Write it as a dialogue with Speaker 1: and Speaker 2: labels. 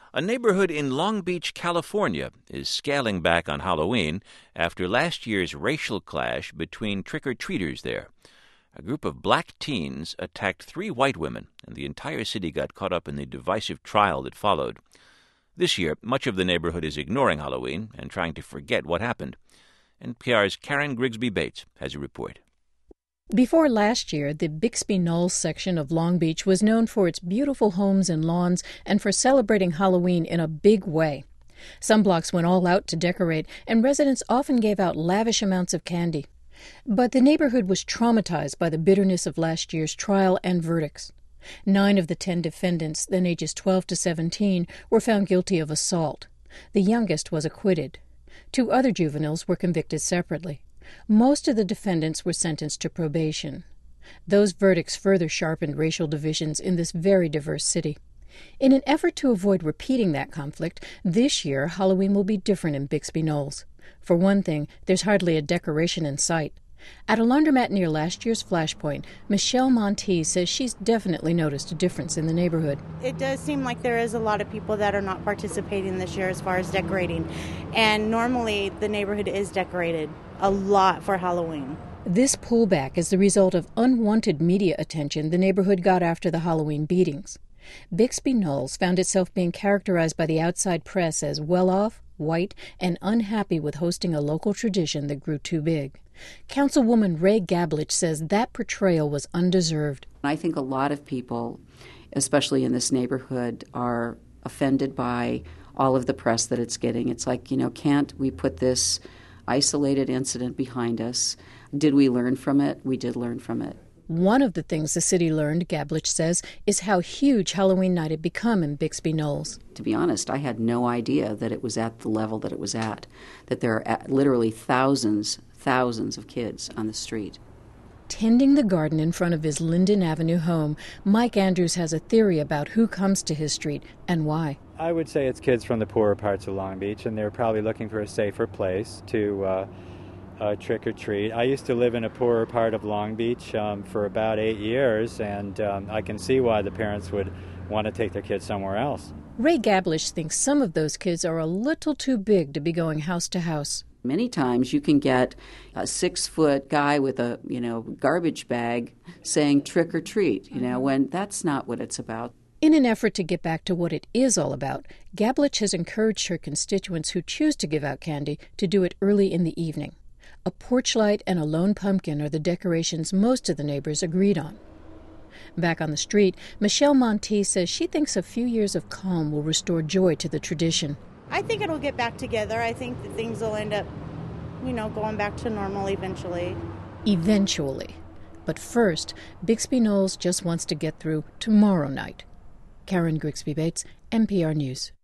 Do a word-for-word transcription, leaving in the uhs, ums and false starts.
Speaker 1: A neighborhood in Long Beach, California, is scaling back on Halloween after last year's racial clash between trick-or-treaters there. A group of black teens attacked three white women, and the entire city got caught up in the divisive trial that followed. This year, much of the neighborhood is ignoring Halloween and trying to forget what happened. N P R's Karen Grigsby Bates has a report.
Speaker 2: Before last year, the Bixby Knolls section of Long Beach was known for its beautiful homes and lawns and for celebrating Halloween in a big way. Some blocks went all out to decorate, and residents often gave out lavish amounts of candy. But the neighborhood was traumatized by the bitterness of last year's trial and verdicts. Nine of the ten defendants, then ages twelve to seventeen, were found guilty of assault. The youngest was acquitted. Two other juveniles were convicted separately. Most of the defendants were sentenced to probation. Those verdicts further sharpened racial divisions in this very diverse city. In an effort to avoid repeating that conflict, this year Halloween will be different in Bixby Knolls. For one thing, there's hardly a decoration in sight. At a laundromat near last year's Flashpoint, Michelle Monteith says she's definitely noticed a difference in the neighborhood.
Speaker 3: It does seem like there is a lot of people that are not participating this year as far as decorating. And normally the neighborhood is decorated a lot for Halloween.
Speaker 2: This pullback is the result of unwanted media attention the neighborhood got after the Halloween beatings. Bixby Knolls found itself being characterized by the outside press as well-off, white, and unhappy with hosting a local tradition that grew too big. Councilwoman Ray Gablich says that portrayal was undeserved.
Speaker 4: I think a lot of people, especially in this neighborhood, are offended by all of the press that it's getting. It's like, you know, can't we put this isolated incident behind us? Did we learn from it? We did learn from it.
Speaker 2: One of the things the city learned, Gablich says, is how huge Halloween night had become in Bixby Knolls.
Speaker 4: To be honest, I had no idea that it was at the level that it was at, that there are literally thousands, thousands of kids on the street.
Speaker 2: Tending the garden in front of his Linden Avenue home, Mike Andrews has a theory about who comes to his street and why.
Speaker 5: I would say it's kids from the poorer parts of Long Beach, and they're probably looking for a safer place to uh, uh, trick or treat. I used to live in a poorer part of Long Beach um, for about eight years, and um, I can see why the parents would want to take their kids somewhere else.
Speaker 2: Ray Gablich thinks some of those kids are a little too big to be going house to house.
Speaker 4: Many times you can get a six-foot guy with a, you know, garbage bag saying trick or treat, you know, when that's not what it's about.
Speaker 2: In an effort to get back to what it is all about, Gablich has encouraged her constituents who choose to give out candy to do it early in the evening. A porch light and a lone pumpkin are the decorations most of the neighbors agreed on. Back on the street, Michelle Monteith says she thinks a few years of calm will restore joy to the tradition.
Speaker 3: I think it'll get back together. I think that things will end up, you know, going back to normal eventually.
Speaker 2: Eventually. But first, Bixby Knolls just wants to get through tomorrow night. Karen Grigsby Bates, N P R News.